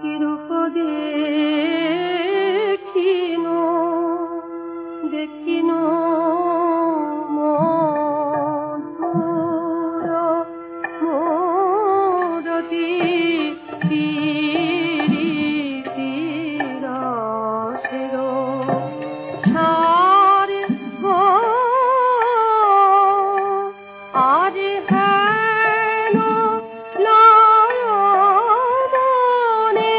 কিরূপ দেখিন দেখিন মধুর মূরতি পীড়িতি রসের সারে গো আরে হেন নয়নে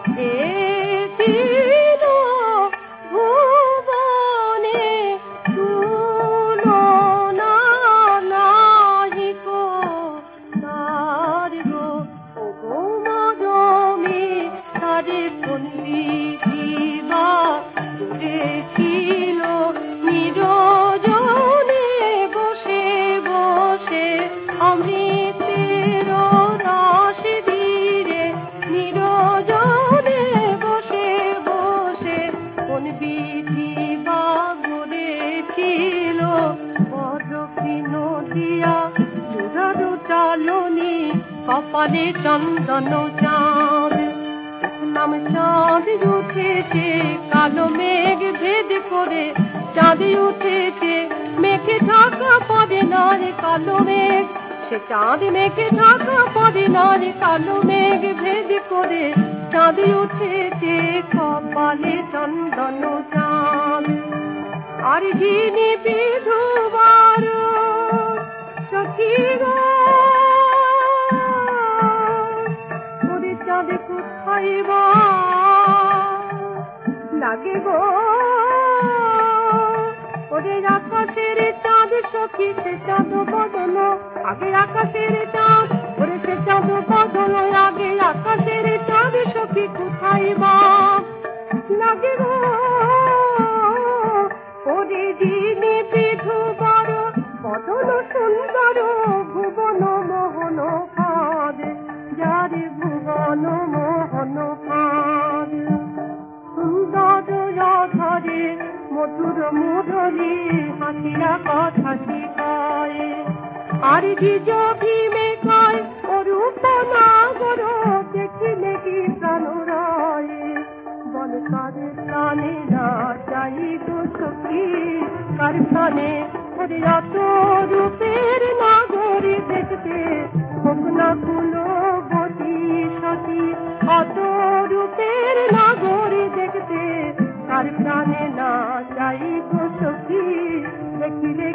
এদিন ভুবনে তুলনা নাহি গো তার গো ওগো মরমে তারে কোন বিধিবা করেছিল নিরজনে বসে বসে অমৃতের রস ধীরে নিরজনে বসে বসে কোন বিধি বা গড়েছিল বড় বিনোদিয়া সুধার চালনি কপালে চন্দন চাঁদ নাম চাঁদ উঠেছে কালো মেঘ ভেদ করে চাঁদ উঠেছে মেঘে ঢাকা পড়ে না রে কালো মেঘ সে চাঁদ মেঘে ঢাকা পড়ে না রে কালো মেঘ ভেদ করে চাঁদ উঠেছে কপালে চন্দন চাঁদ আর যিনি বিধবার সখী গো ওরে চাঁদ কোথায় বা লাগে গো ওরে আকাশের চাঁদ সখী সে চাঁদ বদল আগে আকাশের চাঁদ ওরে সে চাঁদ বদল আগে আকাশের চাঁদ সখী কোথায় বা লাগে গো ওরে যিনি বিধবার বদল সুন্দর ভুবন মোহন ফাদ যার ভুবন মোহন ফাদ সুন্দর রাধারে মধুর মুরলী হাসিয়া কথা শিখায় আর দ্বিজ ভীমে কয় অরূপ নাগর দেখিলে কি প্রাণ রয় বল কার প্রাণে না চাই গো সখী কার প্রাণে ওরে অত রূপের নাগরী দেখতে হোক না কুলবতী সতী অত রূপের নাগরী দেখতে কার প্রাণে না চাই গো সখী দেখিলে